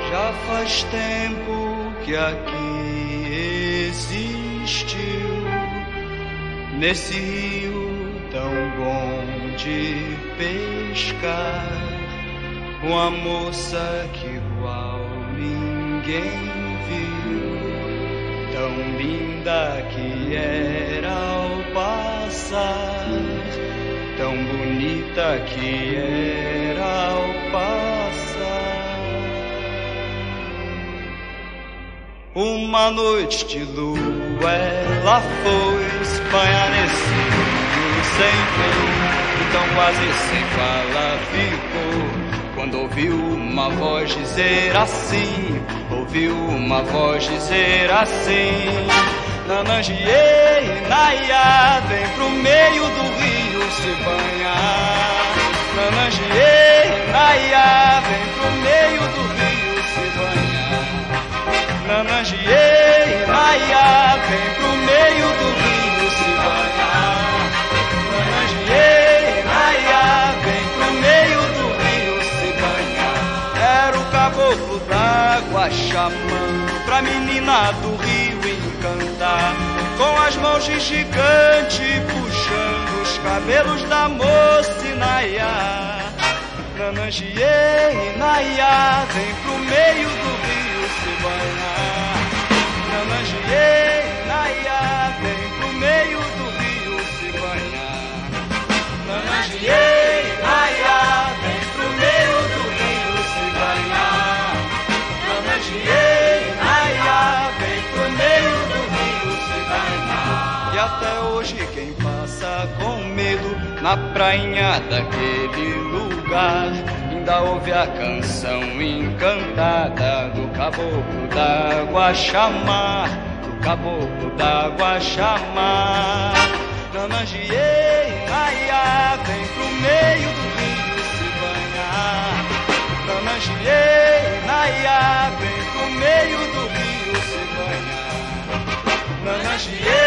Já faz tempo que aqui existiu, nesse rio tão bom de pescar, uma moça que igual ninguém viu, tão linda que era ao passar, tão bonita que era ao passar. Uma noite de lua ela foi se banhar nesse rio sem ver, então quase sem fala ficou, quando ouviu uma voz dizer assim, ouviu uma voz dizer assim: Nanangiê, Naiá, vem pro meio do rio se banhar. Nanangiê, Naiá, vem pro meio do rio se banhar. Nanangiê, Naiá, vem pro meio do rio se banhar. Nanangiê, Naiá, vem pro meio do rio se banhar. Era o caboclo d'água chamando pra menina do rio encantar, com as mãos de gigante puxando os cabelos da moça Inaiá. Nanangiê, Inaiá, vem pro meio do rio se banhar. Nanangiê, Inaiá, vem pro meio do rio se banhar. Nanangiê, Inaiá, vem pro meio do rio se banhar. Nanangiê, Inaiá, vem pro meio do rio se banhar. E até hoje quem passa com medo na prainha daquele lugar ainda ouve a canção encantada do caboclo d'água chamar, do caboclo d'água chamar. Nanangiê, Inaiá, vem pro meio do rio se banhar. Nanangiê, Inaiá, vem pro meio do rio se banhar. Nanangiê,